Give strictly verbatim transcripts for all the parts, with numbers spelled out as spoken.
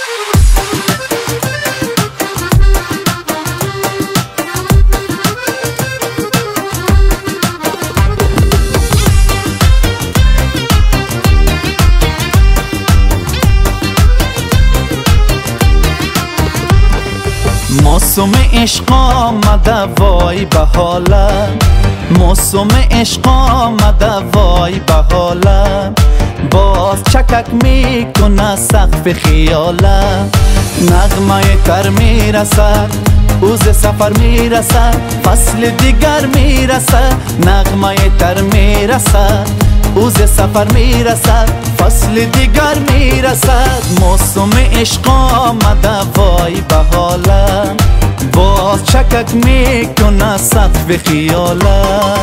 موسم عشق آمده وای به حاله، موسم عشق آمده وای به حاله، باز چکک میکنه سقف خیاله، نغمه تر میرسد روز سفر میرسد، فصل دیگر میرسد، نغمه تر میرسد روز سفر میرسد، فصل دیگر میرسد. موسم عشق آمده وای به حاله، باز چکک میکنه سقف خیاله.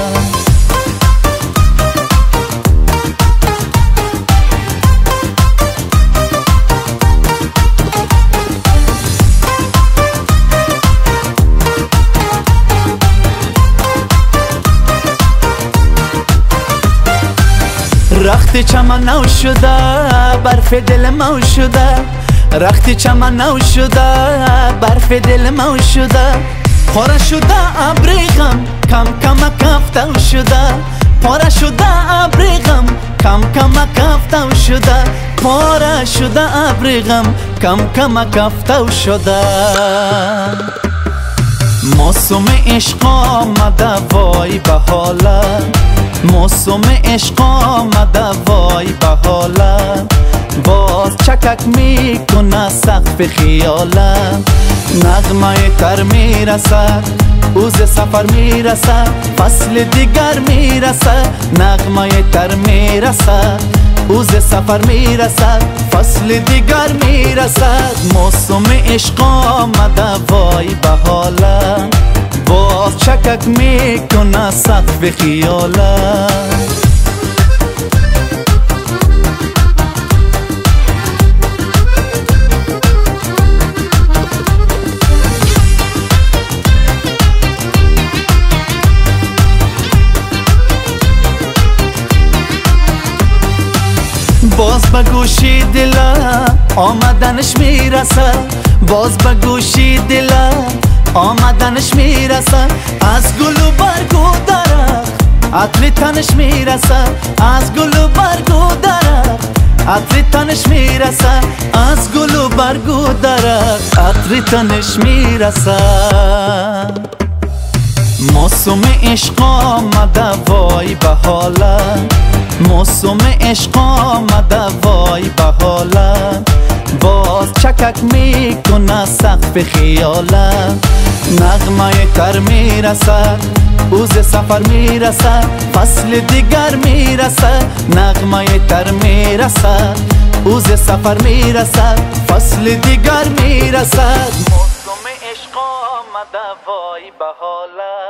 رخت چمن نو شده برف دل مو شده، رخت چمن نو شده برف دل مو شده، پاره شده ابریغم کم کم کفتو شده، پاره شده ابریغم کم کم کفتو شده، پاره شده ابریغم کم کم کفتو شده. موسم عشق آمده وای به حاله، موسم عشق آمده وای به حاله، باز چکک میکنه سقف خیاله، نغمه تر میرسد روز سفر میرسد، فصل دیگر میرسد، نغمه تر میرسد روز سفر میرسد، فصل دیگر میرسد. موسم عشق آمده وای به حاله، باز چکک میکنه سقف خیاله. باز به گوشی دلا آمدنش میرسه، باز به گوشی دلا آمدنش میرسه، از گل و برگ و درخت عطر تنش میرسه، از گل و برگ و درخت عطر تنش میرسه، از گل و برگ و درخت عطر تنش میرسه. موسم عشق آمده وای به حاله، موسم عشق آمده وای به حاله، باز چکک میکنه سقف خیاله، نغمه تر میرسد روز سفر میرسد، فصل دیگر میرسد، نغمه تر میرسد روز سفر میرسد، فصل دیگر میرسد. موسم عشق آمده وای به حاله.